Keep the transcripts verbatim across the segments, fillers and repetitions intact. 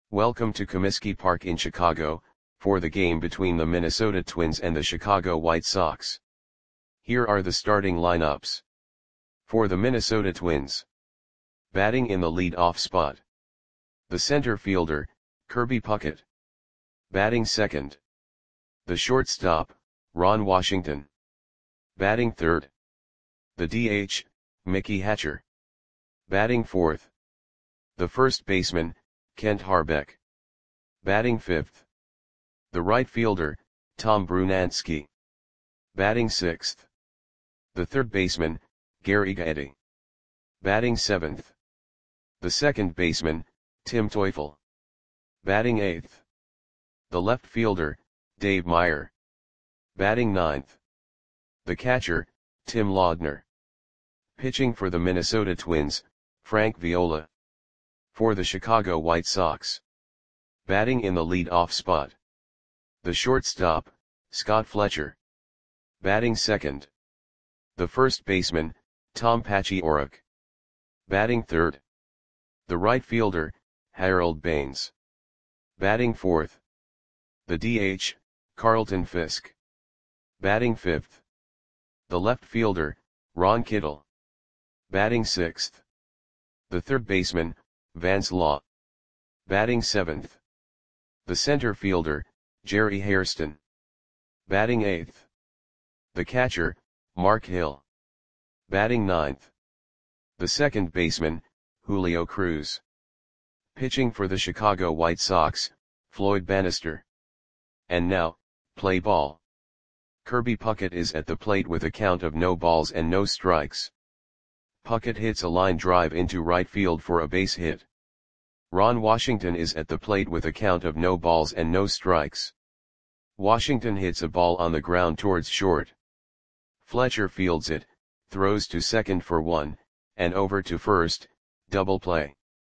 Welcome to Comiskey Park in Chicago, for the game between the Minnesota Twins and the Chicago White Sox. Here are the starting lineups. For the Minnesota Twins. Batting in the lead-off spot. The center fielder, Kirby Puckett. Batting second. The shortstop, Ron Washington. Batting third. The D H, Mickey Hatcher. Batting fourth. The first baseman, Kent Hrbek. Batting fifth. The right fielder, Tom Brunansky. Batting sixth. The third baseman, Gary Gaetti. Batting seventh. The second baseman, Tim Teufel. Batting eighth. The left fielder, Dave Meyer. Batting ninth. The catcher, Tim Laudner. Pitching for the Minnesota Twins, Frank Viola. For the Chicago White Sox. Batting in the lead-off spot. The shortstop, Scott Fletcher. Batting second. The first baseman, Tom Paciorek. Batting third. The right fielder, Harold Baines. Batting fourth. The D H, Carlton Fisk. Batting fifth. The left fielder, Ron Kittle. Batting sixth. The third baseman, Vance Law. Batting seventh. The center fielder, Jerry Hairston. Batting eighth. The catcher, Mark Hill. Batting ninth. The second baseman, Julio Cruz. Pitching for the Chicago White Sox, Floyd Bannister. And now, play ball. Kirby Puckett is at the plate with a count of no balls and no strikes. Puckett hits a line drive into right field for a base hit. Ron Washington is at the plate with a count of no balls and no strikes. Washington hits a ball on the ground towards short. Fletcher fields it, throws to second for one, and over to first, double play.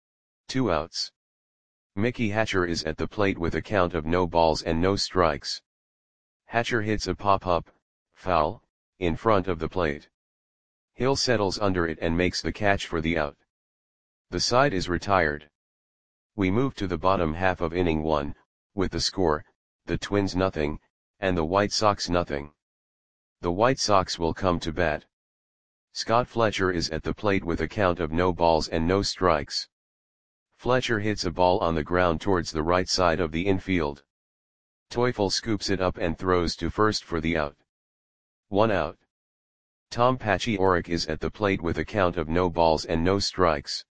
Two outs. Mickey Hatcher is at the plate with a count of no balls and no strikes. Hatcher hits a pop-up, foul, in front of the plate. Hill settles under it and makes the catch for the out. The side is retired. We move to the bottom half of inning one, with the score, the Twins nothing, and the White Sox nothing. The White Sox will come to bat. Scott Fletcher is at the plate with a count of no balls and no strikes. Fletcher hits a ball on the ground towards the right side of the infield. Teufel scoops it up and throws to first for the out. One out. Tom Paciorek is at the plate with a count of no balls and no strikes.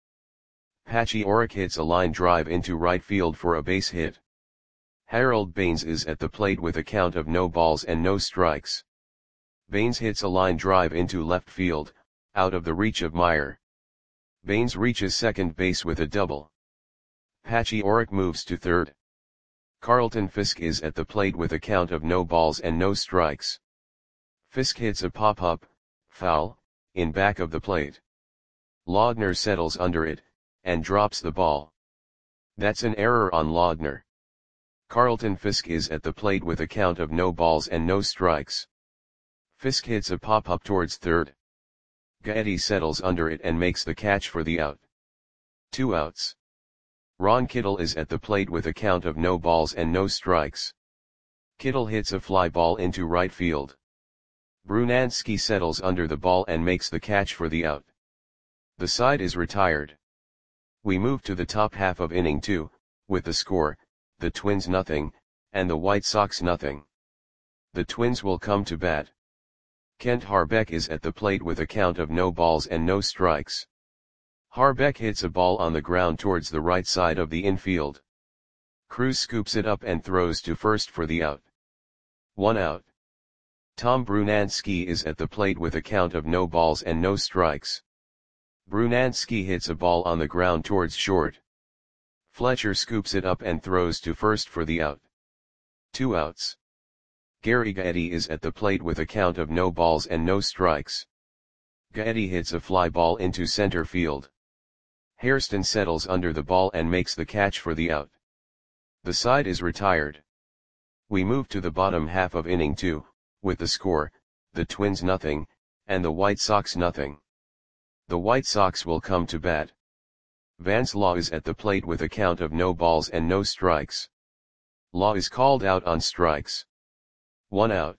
Paciorek hits a line drive into right field for a base hit. Harold Baines is at the plate with a count of no balls and no strikes. Baines hits a line drive into left field, out of the reach of Meyer. Baines reaches second base with a double. Paciorek moves to third. Carlton Fisk is at the plate with a count of no balls and no strikes. Fisk hits a pop-up, foul, in back of the plate. Laudner settles under it, and drops the ball. That's an error on Laudner. Carlton Fisk is at the plate with a count of no balls and no strikes. Fisk hits a pop-up towards third. Gaetti settles under it and makes the catch for the out. Two outs. Ron Kittle is at the plate with a count of no balls and no strikes. Kittle hits a fly ball into right field. Brunansky settles under the ball and makes the catch for the out. The side is retired. We move to the top half of inning two, with the score, the Twins nothing, and the White Sox nothing. The Twins will come to bat. Kent Hrbek is at the plate with a count of no balls and no strikes. Hrbek hits a ball on the ground towards the right side of the infield. Cruz scoops it up and throws to first for the out. One out. Tom Brunansky is at the plate with a count of no balls and no strikes. Brunansky hits a ball on the ground towards short. Fletcher scoops it up and throws to first for the out. Two outs. Gary Gaetti is at the plate with a count of no balls and no strikes. Gaetti hits a fly ball into center field. Hairston settles under the ball and makes the catch for the out. The side is retired. We move to the bottom half of inning two, with the score, the Twins nothing, and the White Sox nothing. The White Sox will come to bat. Vance Law is at the plate with a count of no balls and no strikes. Law is called out on strikes. One out.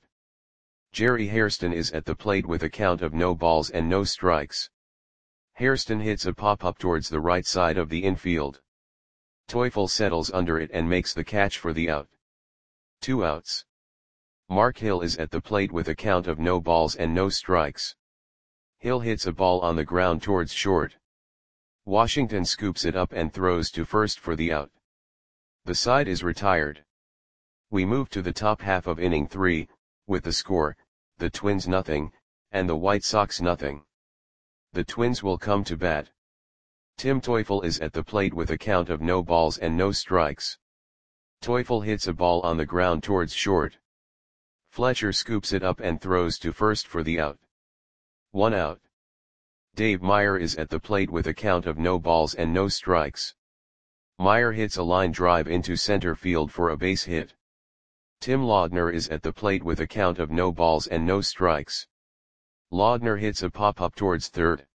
Jerry Hairston is at the plate with a count of no balls and no strikes. Hairston hits a pop-up towards the right side of the infield. Teufel settles under it and makes the catch for the out. Two outs. Mark Hill is at the plate with a count of no balls and no strikes. Hill hits a ball on the ground towards short. Washington scoops it up and throws to first for the out. The side is retired. We move to the top half of inning three, with the score, the Twins nothing, and the White Sox nothing. The Twins will come to bat. Tim Teufel is at the plate with a count of no balls and no strikes. Teufel hits a ball on the ground towards short. Fletcher scoops it up and throws to first for the out. One out. Dave Meyer is at the plate with a count of no balls and no strikes. Meyer hits a line drive into center field for a base hit. Tim Laudner is at the plate with a count of no balls and no strikes. Laudner hits a pop-up towards third.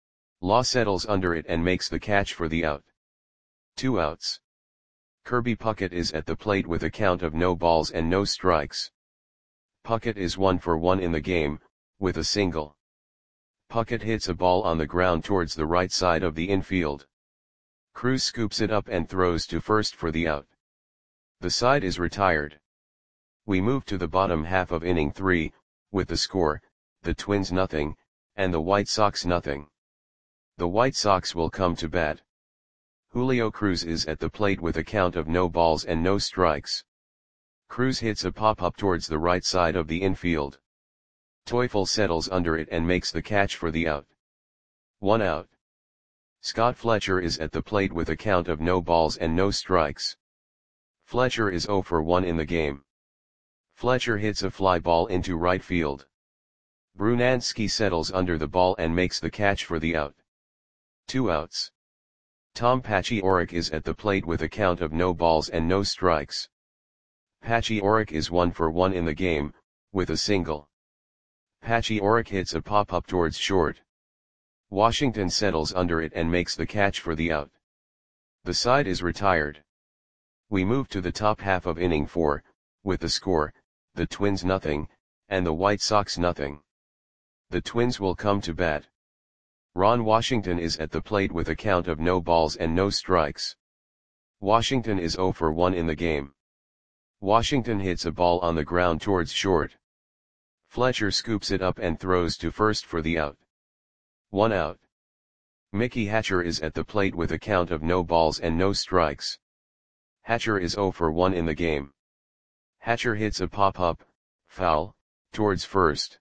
Law settles under it and makes the catch for the out. Two outs. Kirby Puckett is at the plate with a count of no balls and no strikes. Puckett is one for one in the game, with a single. Puckett hits a ball on the ground towards the right side of the infield. Cruz scoops it up and throws to first for the out. The side is retired. We move to the bottom half of inning three, with the score, the Twins nothing, and the White Sox nothing. The White Sox will come to bat. Julio Cruz is at the plate with a count of no balls and no strikes. Cruz hits a pop-up towards the right side of the infield. Teufel settles under it and makes the catch for the out. One out. Scott Fletcher is at the plate with a count of no balls and no strikes. Fletcher is zero for one in the game. Fletcher hits a fly ball into right field. Brunansky settles under the ball and makes the catch for the out. Two outs. Tom Paciorek is at the plate with a count of no balls and no strikes. Paciorek is one for one in the game, with a single. Paciorek hits a pop-up towards short. Washington settles under it and makes the catch for the out. The side is retired. We move to the top half of inning four, with the score, the Twins nothing, and the White Sox nothing. The Twins will come to bat. Ron Washington is at the plate with a count of no balls and no strikes. Washington is zero for one in the game. Washington hits a ball on the ground towards short. Fletcher scoops it up and throws to first for the out. One out. Mickey Hatcher is at the plate with a count of no balls and no strikes. Hatcher is zero for one in the game. Hatcher hits a pop-up, foul, towards first.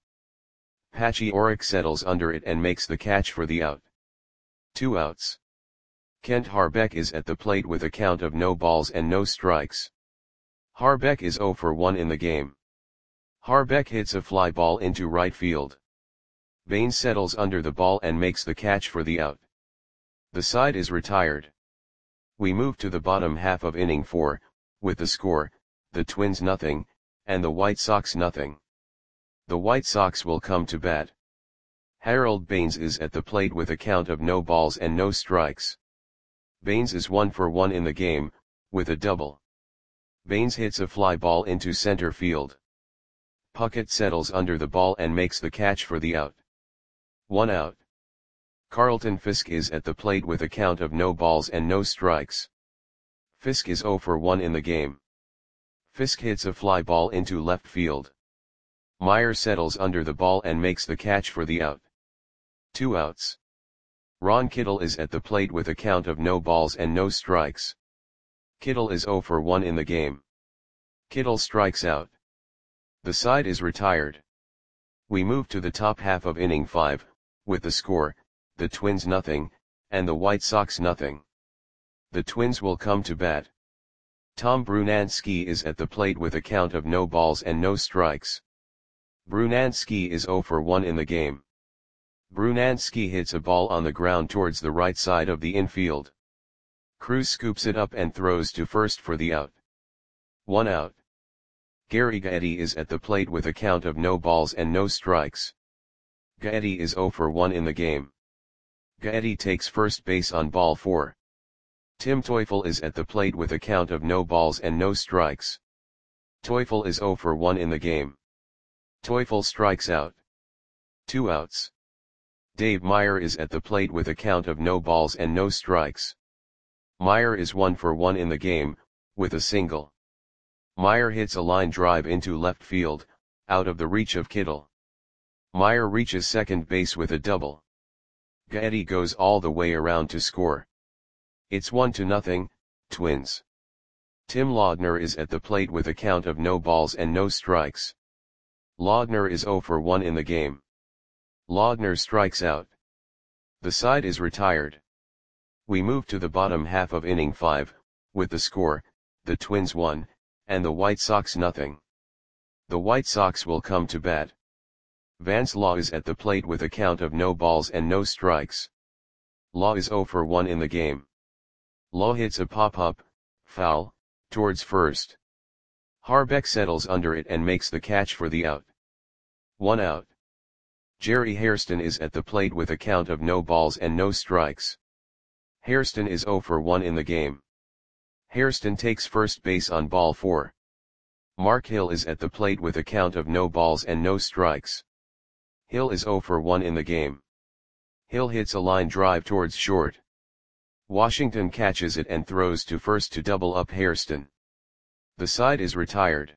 Paciorek settles under it and makes the catch for the out. Two outs. Kent Harbeck is at the plate with a count of no balls and no strikes. Harbeck is zero for one in the game. Harbeck hits a fly ball into right field. Baines settles under the ball and makes the catch for the out. The side is retired. We move to the bottom half of inning four, with the score, the Twins nothing, and the White Sox nothing. The White Sox will come to bat. Harold Baines is at the plate with a count of no balls and no strikes. Baines is one for one in the game, with a double. Baines hits a fly ball into center field. Puckett settles under the ball and makes the catch for the out. One out. Carlton Fisk is at the plate with a count of no balls and no strikes. Fisk is zero for one in the game. Fisk hits a fly ball into left field. Meyer settles under the ball and makes the catch for the out. Two outs. Ron Kittle is at the plate with a count of no balls and no strikes. Kittle is zero for one in the game. Kittle strikes out. The side is retired. We move to the top half of inning five, with the score, the Twins nothing, and the White Sox nothing. The Twins will come to bat. Tom Brunansky is at the plate with a count of no balls and no strikes. Brunansky is zero for one in the game. Brunansky hits a ball on the ground towards the right side of the infield. Cruz scoops it up and throws to first for the out. One out. Gary Gaetti is at the plate with a count of no balls and no strikes. Gaetti is zero for one in the game. Gaetti takes first base on ball four. Tim Teufel is at the plate with a count of no balls and no strikes. Teufel is zero for one in the game. Teufel strikes out. Two outs. Dave Meyer is at the plate with a count of no balls and no strikes. Meyer is one for one in the game, with a single. Meyer hits a line drive into left field, out of the reach of Kittle. Meyer reaches second base with a double. Gaetti goes all the way around to score. It's one to nothing, Twins. Tim Laudner is at the plate with a count of no balls and no strikes. Laudner is zero for one in the game. Laudner strikes out. The side is retired. We move to the bottom half of inning five, with the score, the Twins one, and the White Sox nothing. The White Sox will come to bat. Vance Law is at the plate with a count of no balls and no strikes. Law is zero for one in the game. Law hits a pop-up, foul, towards first. Harbeck settles under it and makes the catch for the out. One out. Jerry Hairston is at the plate with a count of no balls and no strikes. Hairston is zero for one in the game. Hairston takes first base on ball four. Mark Hill is at the plate with a count of no balls and no strikes. Hill is zero for one in the game. Hill hits a line drive towards short. Washington catches it and throws to first to double up Hairston. The side is retired.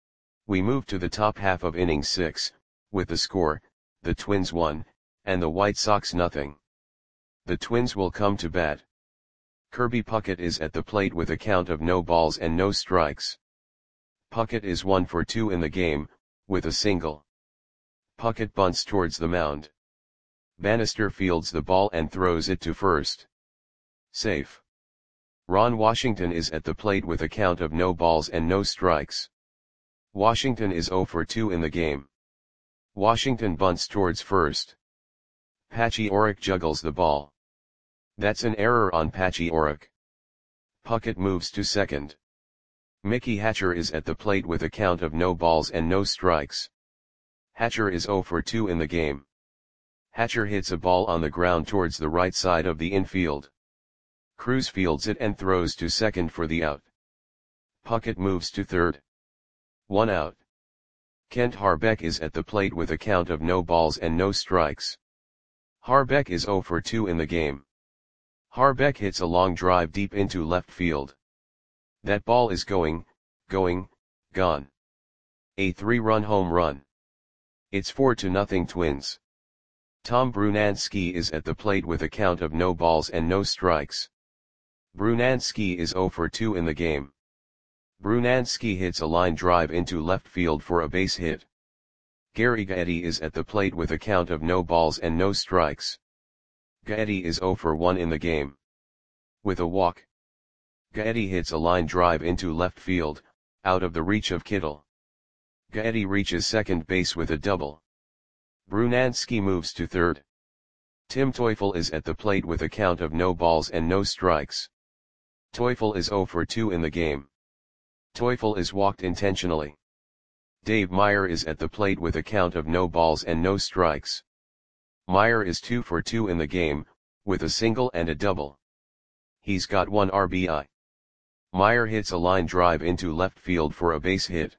We move to the top half of inning six, with the score, the Twins one, and the White Sox nothing. The Twins will come to bat. Kirby Puckett is at the plate with a count of no balls and no strikes. Puckett is one for two in the game, with a single. Puckett bunts towards the mound. Bannister fields the ball and throws it to first. Safe. Ron Washington is at the plate with a count of no balls and no strikes. Washington is zero for two in the game. Washington bunts towards first. Patchy Orrick juggles the ball. That's an error on Patchy Orrick. Puckett moves to second. Mickey Hatcher is at the plate with a count of no balls and no strikes. Hatcher is zero for two in the game. Hatcher hits a ball on the ground towards the right side of the infield. Cruz fields it and throws to second for the out. Puckett moves to third. One out. Kent Harbeck is at the plate with a count of no balls and no strikes. Harbeck is zero for two in the game. Harbeck hits a long drive deep into left field. That ball is going, going, gone. A three-run home run. It's four to nothing Twins. Tom Brunansky is at the plate with a count of no balls and no strikes. Brunansky is zero for two in the game. Brunansky hits a line drive into left field for a base hit. Gary Gaetti is at the plate with a count of no balls and no strikes. Gaetti is zero for one in the game. With a walk. Gaetti hits a line drive into left field, out of the reach of Kittle. Gaetti reaches second base with a double. Brunansky moves to third. Tim Teufel is at the plate with a count of no balls and no strikes. Teufel is zero for two in the game. Teufel is walked intentionally. Dave Meyer is at the plate with a count of no balls and no strikes. Meyer is two for two in the game, with a single and a double. He's got one R B I. Meyer hits a line drive into left field for a base hit.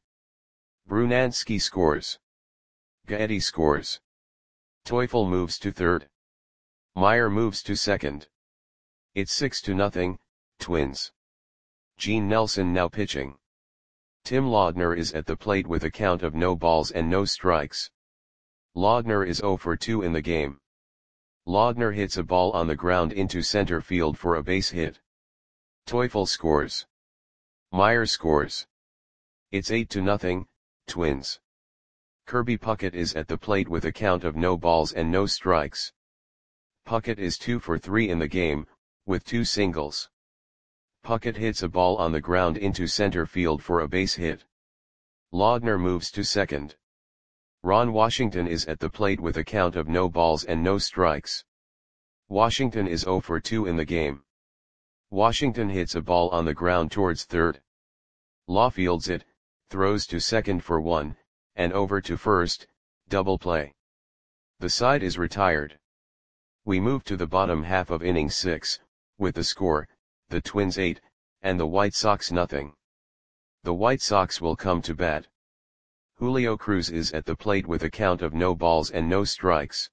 Brunansky scores. Gaetti scores. Teufel moves to third. Meyer moves to second. It's six to nothing, Twins. Gene Nelson now pitching. Tim Laudner is at the plate with a count of no balls and no strikes. Laudner is zero for two in the game. Laudner hits a ball on the ground into center field for a base hit. Teufel scores. Meyer scores. It's eight to nothing, Twins. Kirby Puckett is at the plate with a count of no balls and no strikes. Puckett is two for three in the game, with two singles. Puckett hits a ball on the ground into center field for a base hit. Laudner moves to second. Ron Washington is at the plate with a count of no balls and no strikes. Washington is zero for two in the game. Washington hits a ball on the ground towards third. Law fields it, throws to second for one, and over to first, double play. The side is retired. We move to the bottom half of inning six, with the score, the Twins eight, and the White Sox nothing. The White Sox will come to bat. Julio Cruz is at the plate with a count of no balls and no strikes.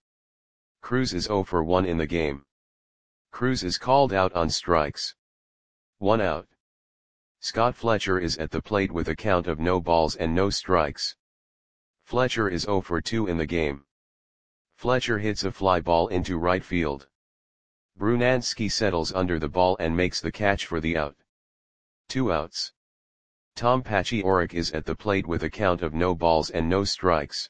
Cruz is zero for one in the game. Cruz is called out on strikes. One out. Scott Fletcher is at the plate with a count of no balls and no strikes. Fletcher is zero for two in the game. Fletcher hits a fly ball into right field. Brunansky settles under the ball and makes the catch for the out. Two outs. Tom Paciorek is at the plate with a count of no balls and no strikes.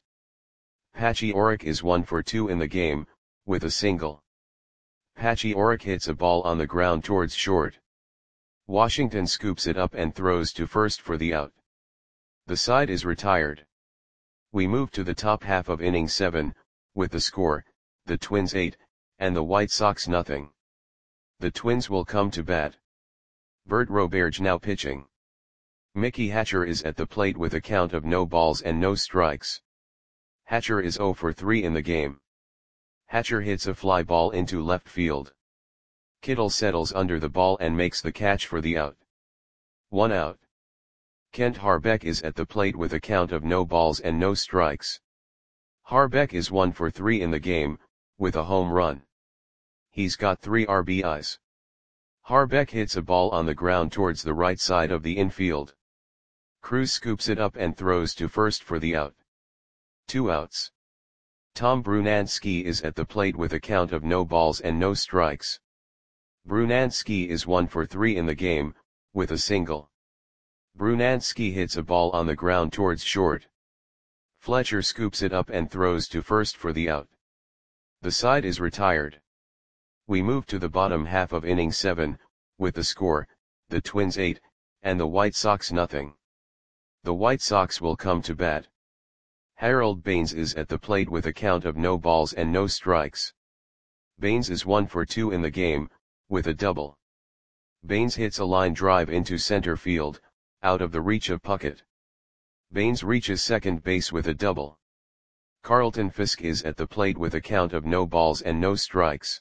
Paciorek is one for two in the game, with a single. Paciorek hits a ball on the ground towards short. Washington scoops it up and throws to first for the out. The side is retired. We move to the top half of inning seven, with the score, the Twins eight, and the White Sox nothing. The Twins will come to bat. Bert Roberge now pitching. Mickey Hatcher is at the plate with a count of no balls and no strikes. Hatcher is zero for three in the game. Hatcher hits a fly ball into left field. Kittle settles under the ball and makes the catch for the out. One out. Kent Harbeck is at the plate with a count of no balls and no strikes. Harbeck is one for three in the game, with a home run. He's got three R B Is. Harbeck hits a ball on the ground towards the right side of the infield. Cruz scoops it up and throws to first for the out. Two outs. Tom Brunansky is at the plate with a count of no balls and no strikes. Brunansky is one for three in the game, with a single. Brunansky hits a ball on the ground towards short. Fletcher scoops it up and throws to first for the out. The side is retired. We move to the bottom half of inning seven, with the score, the Twins eight, and the White Sox nothing. The White Sox will come to bat. Harold Baines is at the plate with a count of no balls and no strikes. Baines is one for two in the game, with a double. Baines hits a line drive into center field, out of the reach of Puckett. Baines reaches second base with a double. Carlton Fisk is at the plate with a count of no balls and no strikes.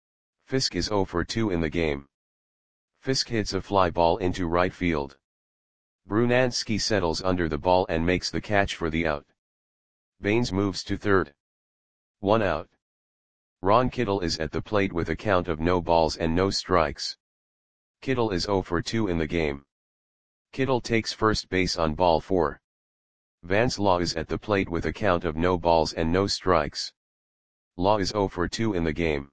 Fisk is zero for two in the game. Fisk hits a fly ball into right field. Brunansky settles under the ball and makes the catch for the out. Baines moves to third. One out. Ron Kittle is at the plate with a count of no balls and no strikes. Kittle is zero for two in the game. Kittle takes first base on ball four. Vance Law is at the plate with a count of no balls and no strikes. Law is zero for two in the game.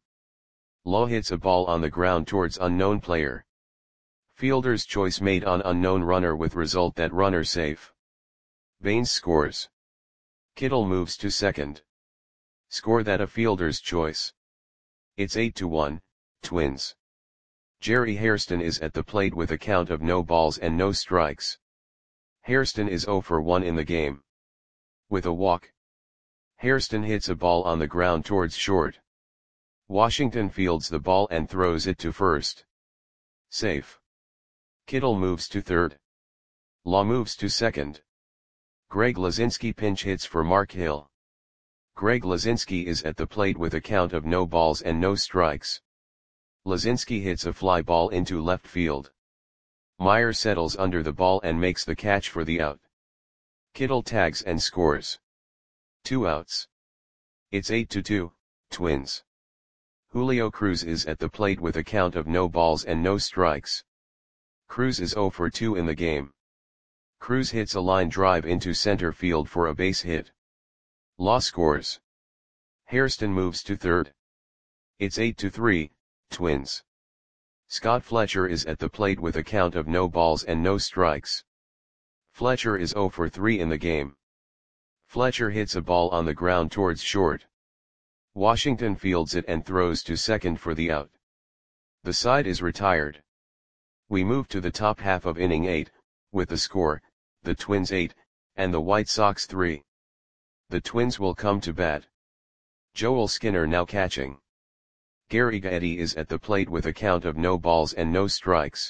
Law hits a ball on the ground towards unknown player. Fielder's choice made on unknown runner with result that runner safe. Baines scores. Kittle moves to second. Score that a fielder's choice. It's eight to one, Twins. Jerry Hairston is at the plate with a count of no balls and no strikes. Hairston is zero for one in the game. With a walk. Hairston hits a ball on the ground towards short. Washington fields the ball and throws it to first. Safe. Kittle moves to third. Law moves to second. Greg Lazinski pinch hits for Mark Hill. Greg Lazinski is at the plate with a count of no balls and no strikes. Lazinski hits a fly ball into left field. Meyer settles under the ball and makes the catch for the out. Kittle tags and scores. Two outs. It's eight to two, Twins. Julio Cruz is at the plate with a count of no balls and no strikes. Cruz is zero for two in the game. Cruz hits a line drive into center field for a base hit. Law scores. Hairston moves to third. It's eight to three, Twins. Scott Fletcher is at the plate with a count of no balls and no strikes. Fletcher is zero for three in the game. Fletcher hits a ball on the ground towards short. Washington fields it and throws to second for the out. The side is retired. We move to the top half of inning eight, with the score, the Twins eight, and the White Sox three. The Twins will come to bat. Joel Skinner now catching. Gary Gaetti is at the plate with a count of no balls and no strikes.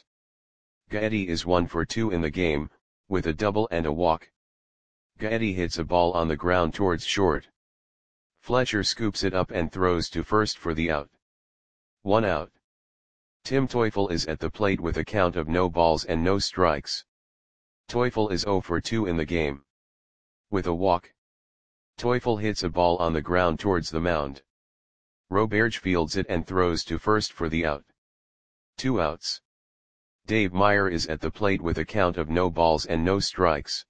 Gaetti is one for two in the game, with a double and a walk. Gaetti hits a ball on the ground towards short. Fletcher scoops it up and throws to first for the out. One out. Tim Teufel is at the plate with a count of no balls and no strikes. Teufel is zero for two in the game. With a walk, Teufel hits a ball on the ground towards the mound. Roberge fields it and throws to first for the out. Two outs. Dave Meyer is at the plate with a count of no balls and no strikes.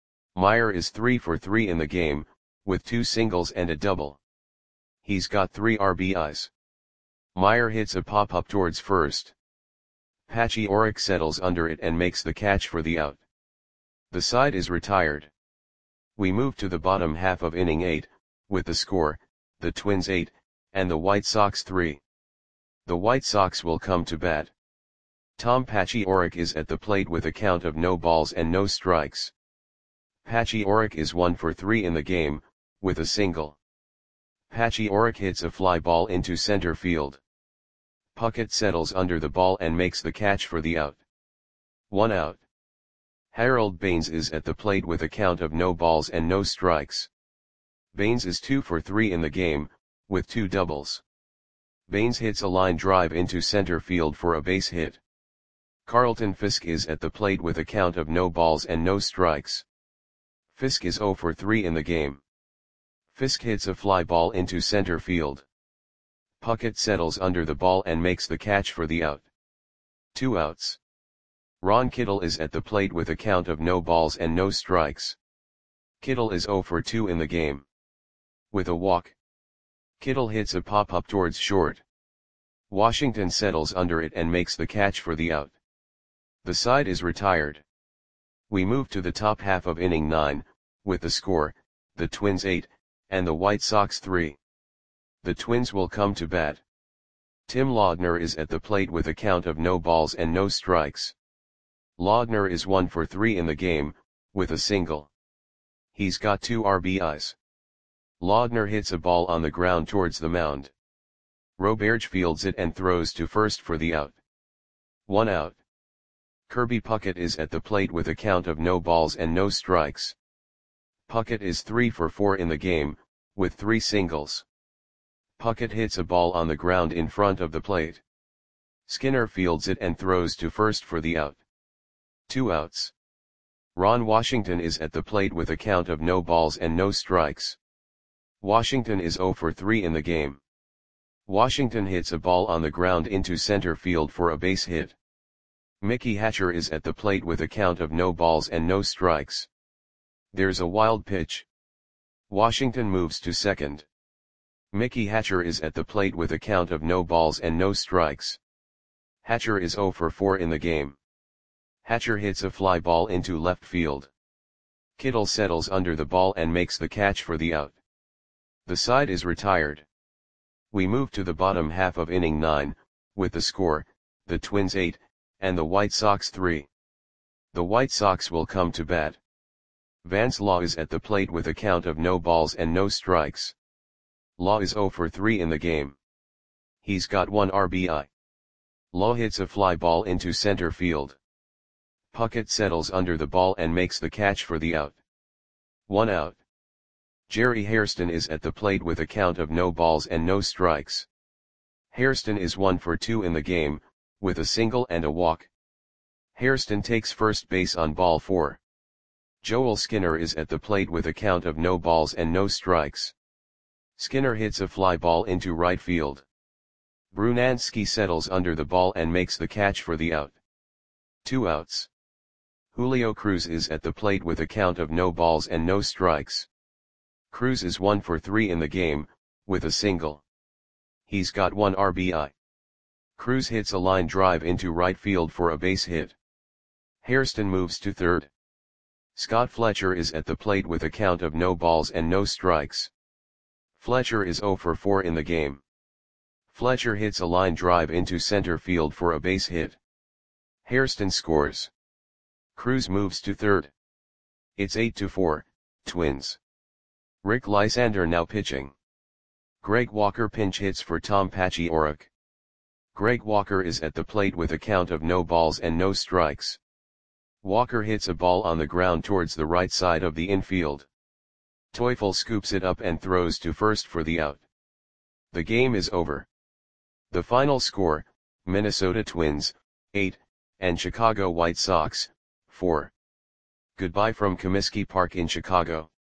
Meyer is three for three in the game, with two singles and a double. He's got three R B Is. Meyer hits a pop-up towards first. Patchy Orrick settles under it and makes the catch for the out. The side is retired. We move to the bottom half of inning eight, with the score, the Twins eight, and the White Sox three. The White Sox will come to bat. Tom Patchy Orrick is at the plate with a count of no balls and no strikes. Patchy Orrick is one for three in the game, with a single. Patchy Orrick hits a fly ball into center field. Puckett settles under the ball and makes the catch for the out. One out. Harold Baines is at the plate with a count of no balls and no strikes. Baines is two for three in the game, with two doubles. Baines hits a line drive into center field for a base hit. Carlton Fisk is at the plate with a count of no balls and no strikes. Fisk is zero for three in the game. Fisk hits a fly ball into center field. Puckett settles under the ball and makes the catch for the out. Two outs. Ron Kittle is at the plate with a count of no balls and no strikes. Kittle is zero for two in the game. With a walk, Kittle hits a pop-up towards short. Washington settles under it and makes the catch for the out. The side is retired. We move to the top half of inning nine, with the score, the Twins eight, and the White Sox three. The Twins will come to bat. Tim Laudner is at the plate with a count of no balls and no strikes. Laudner is one for three in the game, with a single. He's got two R B Is. Laudner hits a ball on the ground towards the mound. Roberge fields it and throws to first for the out. One out. Kirby Puckett is at the plate with a count of no balls and no strikes. Puckett is three for four in the game, with three singles. Puckett hits a ball on the ground in front of the plate. Skinner fields it and throws to first for the out. Two outs. Ron Washington is at the plate with a count of no balls and no strikes. Washington is zero for three in the game. Washington hits a ball on the ground into center field for a base hit. Mickey Hatcher is at the plate with a count of no balls and no strikes. There's a wild pitch. Washington moves to second. Mickey Hatcher is at the plate with a count of no balls and no strikes. Hatcher is zero for four in the game. Hatcher hits a fly ball into left field. Kittle settles under the ball and makes the catch for the out. The side is retired. We move to the bottom half of inning nine, with the score, the Twins eight, and the White Sox three. The White Sox will come to bat. Vance Law is at the plate with a count of no balls and no strikes. Law is zero for three in the game. He's got one R B I. Law hits a fly ball into center field. Puckett settles under the ball and makes the catch for the out. One out. Jerry Hairston is at the plate with a count of no balls and no strikes. Hairston is one for two in the game, with a single and a walk. Hairston takes first base on ball four. Joel Skinner is at the plate with a count of no balls and no strikes. Skinner hits a fly ball into right field. Brunansky settles under the ball and makes the catch for the out. Two outs. Julio Cruz is at the plate with a count of no balls and no strikes. Cruz is one for three in the game, with a single. He's got one R B I. Cruz hits a line drive into right field for a base hit. Hairston moves to third. Scott Fletcher is at the plate with a count of no balls and no strikes. Fletcher is zero for four in the game. Fletcher hits a line drive into center field for a base hit. Hairston scores. Cruz moves to third. It's eight to four, Twins. Rick Lysander now pitching. Greg Walker pinch hits for Tom Patchy Orrick. Greg Walker is at the plate with a count of no balls and no strikes. Walker hits a ball on the ground towards the right side of the infield. Teufel scoops it up and throws to first for the out. The game is over. The final score, Minnesota Twins, eight, and Chicago White Sox, four. Goodbye from Comiskey Park in Chicago.